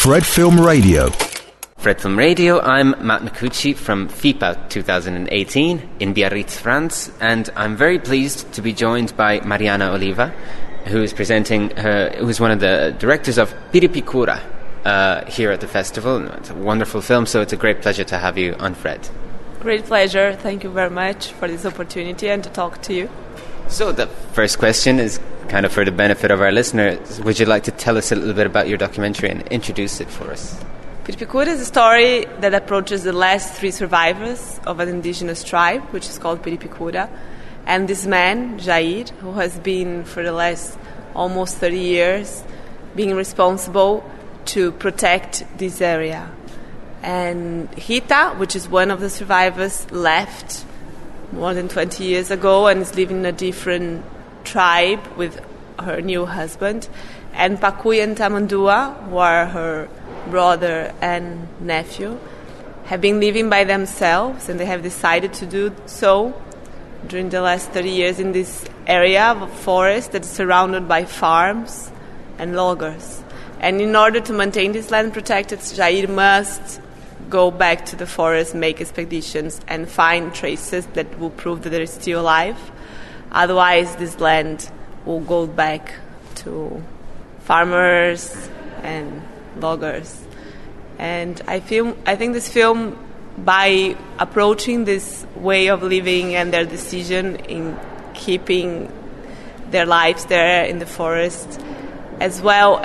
Fred Film Radio. Fred Film Radio, I'm Matt Micucci from FIPA 2018 in Biarritz, France, and I'm very pleased to be joined by Mariana Oliva, who is who's one of the directors of Piripicura here at the festival. It's a wonderful film, so it's a great pleasure to have you on Fred. Great pleasure. Thank you very much for this opportunity and to talk to you. So the first question is kind of for the benefit of our listeners. Would you like to tell us a little bit about your documentary and introduce it for us? Piripicura is a story that approaches the last three survivors of an indigenous tribe, which is called Piripicura. And this man, Jair, who has been for the last almost 30 years being responsible to protect this area. And Rita, which is one of the survivors, left more than 20 years ago and is living in a different tribe with her new husband. And Pacuy and Tamandua, who are her brother and nephew, have been living by themselves, and they have decided to do so during the last 30 years in this area of a forest that is surrounded by farms and loggers. And in order to maintain this land protected, Jair must go back to the forest, make expeditions, and find traces that will prove that they're still alive. Otherwise, this land will go back to farmers and loggers. And I think this film, by approaching this way of living and their decision in keeping their lives there in the forest, as well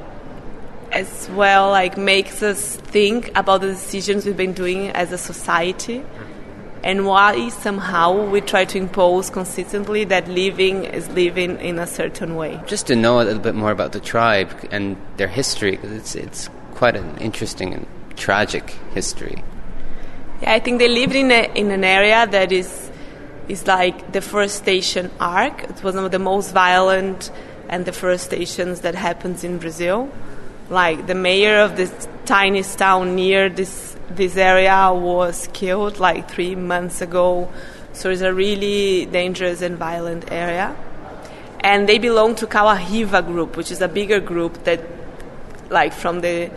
like makes us think about the decisions we've been doing as a society and why somehow we try to impose consistently that living is living in a certain way. Just to know a little bit more about the tribe and their history, because it's quite an interesting and tragic history. Yeah, I think they lived in an area that is like deforestation arc. It was one of the most violent and deforestations that happens in Brazil. Like the mayor of this tiny town near this area was killed like 3 months ago. So it's a really dangerous and violent area. And they belong to Kawahiva group, which is a bigger group that, like from the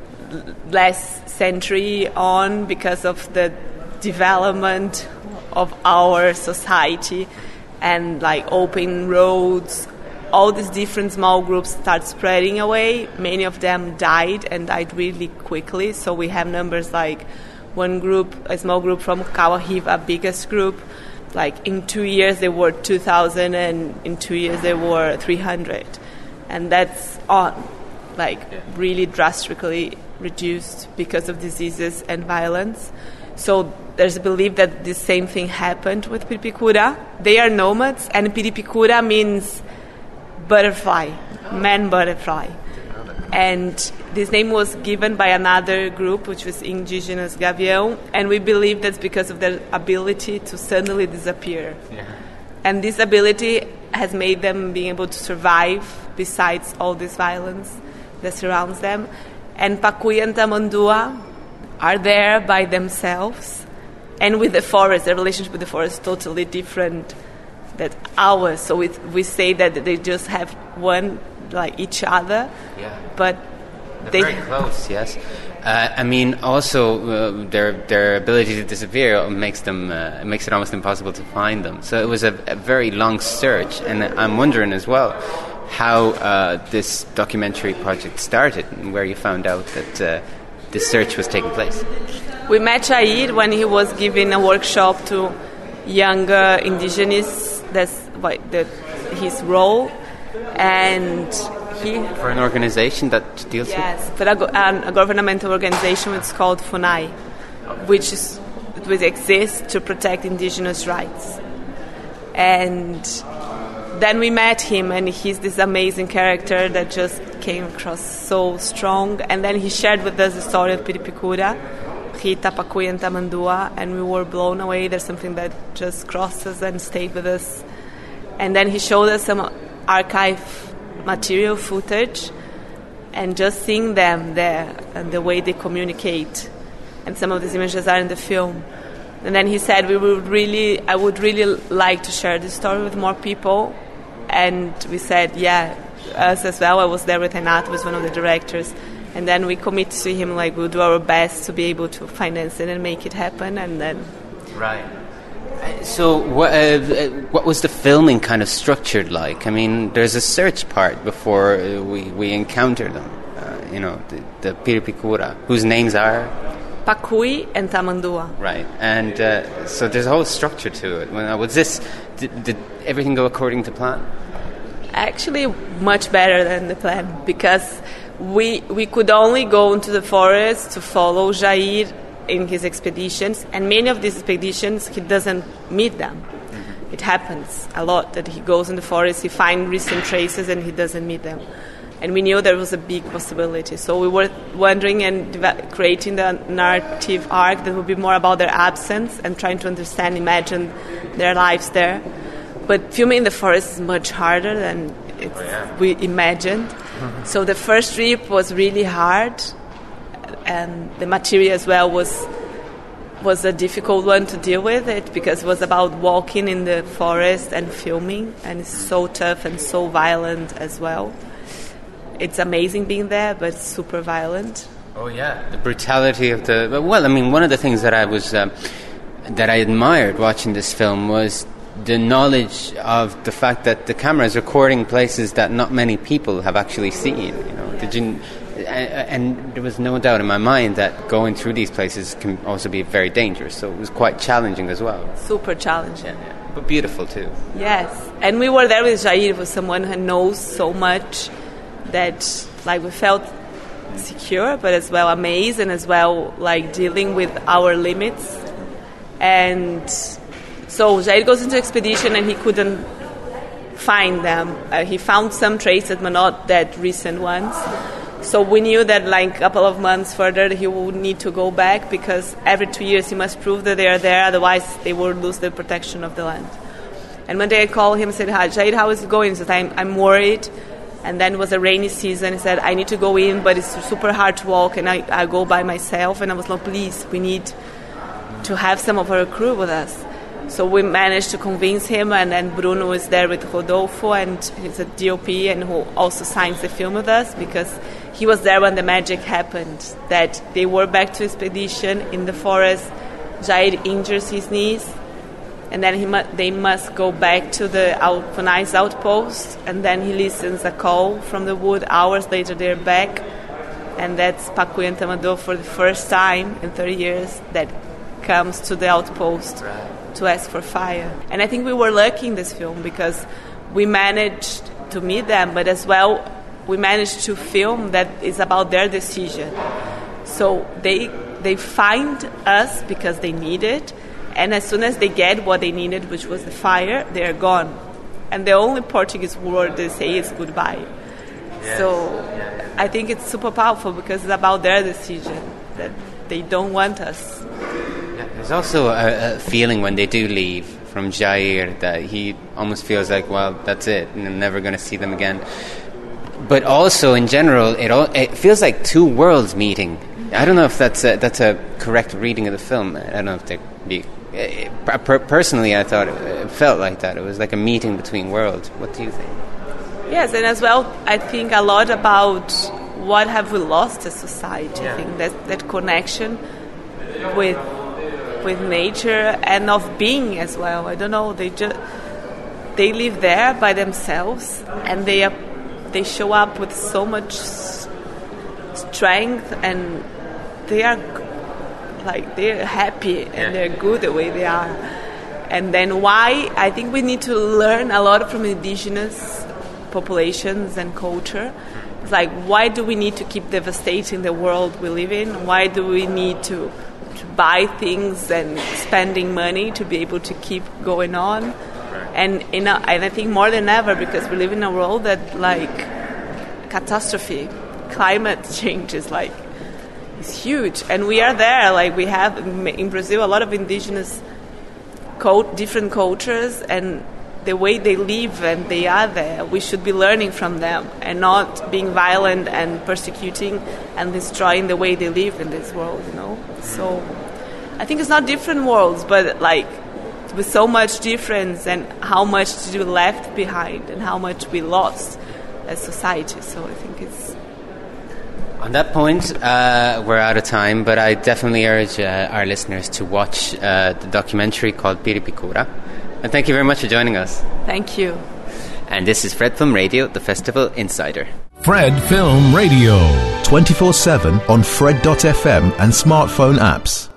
last century on, because of the development of our society and like open roads, all these different small groups start spreading away. Many of them died really quickly. So we have numbers like one group, a small group from Kawahiva, biggest group, like in 2 years they were 2,000 and in 2 years they were 300. And that's really drastically reduced because of diseases and violence. So there's a belief that the same thing happened with Piripicura. They are nomads, and Piripicura means butterfly, man butterfly. And this name was given by another group, which was Indigenous Gavião, and we believe that's because of their ability to suddenly disappear. Yeah. And this ability has made them being able to survive besides all this violence that surrounds them. And Pacuy and Tamandua are there by themselves, and with the forest, their relationship with the forest is totally different than ours. So we say that they just have one, like each other, yeah. But they're very close. Yes, I mean also their ability to disappear makes it almost impossible to find them. So it was a very long search, and I'm wondering as well how this documentary project started and where you found out that this search was taking place. We met Jair when he was giving a workshop to younger indigenous. That's his role, and for an organization that deals with a governmental organization. It's called FUNAI, which exists to protect indigenous rights. And then we met him, and he's this amazing character that just came across so strong. And then he shared with us the story of Piripicura, Rita, Pacuy, and Tamandua, and we were blown away. There's something that just crosses and stayed with us. And then he showed us some archive material footage, and just seeing them there and the way they communicate, and some of these images are in the film. And then he said, I would really like to share this story with more people. And we said, yeah, us as well. I was there with Renato, who was one of the directors. And then we commit to him, like, we'll do our best to be able to finance it and make it happen, and then... Right. So what was the filming kind of structured like? I mean, there's a search part before we encounter them, the Piripikura, whose names are... Pakui and Tamandua. Right, and so there's a whole structure to it. Did everything go according to plan? Actually, much better than the plan, because we could only go into the forest to follow Jair in his expeditions, and many of these expeditions he doesn't meet them. Mm-hmm. It happens a lot that he goes in the forest, he finds recent traces, and he doesn't meet them. And we knew there was a big possibility. So we were wondering and creating the narrative arc that would be more about their absence and trying to understand, imagine their lives there. But filming in the forest is much harder than we imagined. Mm-hmm. So the first trip was really hard, and the material as well was a difficult one to deal with it, because it was about walking in the forest and filming, and it's so tough and so violent as well. It's amazing being there, but it's super violent. Oh yeah, the brutality of the... Well, I mean, one of the things that I was that I admired watching this film was the knowledge of the fact that the camera is recording places that not many people have actually seen. Yeah. And there was no doubt in my mind that going through these places can also be very dangerous. So it was quite challenging as well. Super challenging. Yeah. But beautiful too. Yes, and we were there with Jair, with someone who knows so much, that like we felt secure, but as well amazed, and as well like dealing with our limits. And so Jair goes into expedition and he couldn't find them. He found some traces, but not that recent ones. So we knew that like a couple of months further he would need to go back, because every 2 years he must prove that they are there, otherwise they will lose the protection of the land. And one day I called him and said, "Hi, Jair, how is it going?" He said, I'm worried. And then it was a rainy season. He said, "I need to go in, but it's super hard to walk, and I go by myself." And I was like, "Please, we need to have some of our crew with us." So we managed to convince him, and then Bruno is there with Rodolfo, and he's a DOP, and who also signs the film with us, because he was there when the magic happened, that they were back to expedition in the forest. Jair injures his knees, and then they must go back to the Alpinized outpost, and then he listens a call from the wood. Hours later, they're back, and that's Pakui and Tamandua for the first time in 30 years that comes to the outpost to ask for fire. And I think we were lucky in this film, because we managed to meet them, but as well we managed to film that is about their decision. So they find us because they need it, and as soon as they get what they needed, which was the fire, they're gone. And the only Portuguese word they say is goodbye. Yes. So I think it's super powerful, because it's about their decision, that they don't want us. Yeah, there's also a feeling when they do leave from Jair that he almost feels like, well, that's it, and I'm never going to see them again. But also, in general, it feels like two worlds meeting. I don't know if that's a correct reading of the film. I don't know if they be. Personally, I thought it felt like that. It was like a meeting between worlds. What do you think? Yes, and as well, I think a lot about what have we lost as society. Yeah. I think that connection with nature and of being as well. I don't know. They live there by themselves, and they show up with so much strength, and they're happy, and they're good the way they are. And then why? I think we need to learn a lot from indigenous populations and culture. It's like, why do we need to keep devastating the world we live in? Why do we need to buy things and spending money to be able to keep going on? And I think more than ever, because we live in a world that like catastrophe, climate change is like, it's huge, and we are there. Like we have in Brazil a lot of indigenous different cultures, and the way they live and they are there, we should be learning from them and not being violent and persecuting and destroying the way they live in this world, So I think it's not different worlds, but like with so much difference, and how much we left behind and how much we lost as society. So I think it's... On that point, we're out of time, but I definitely urge our listeners to watch the documentary called Piripikura. And thank you very much for joining us. Thank you. And this is Fred Film Radio, the Festival Insider. Fred Film Radio. 24/7 on Fred.fm and smartphone apps.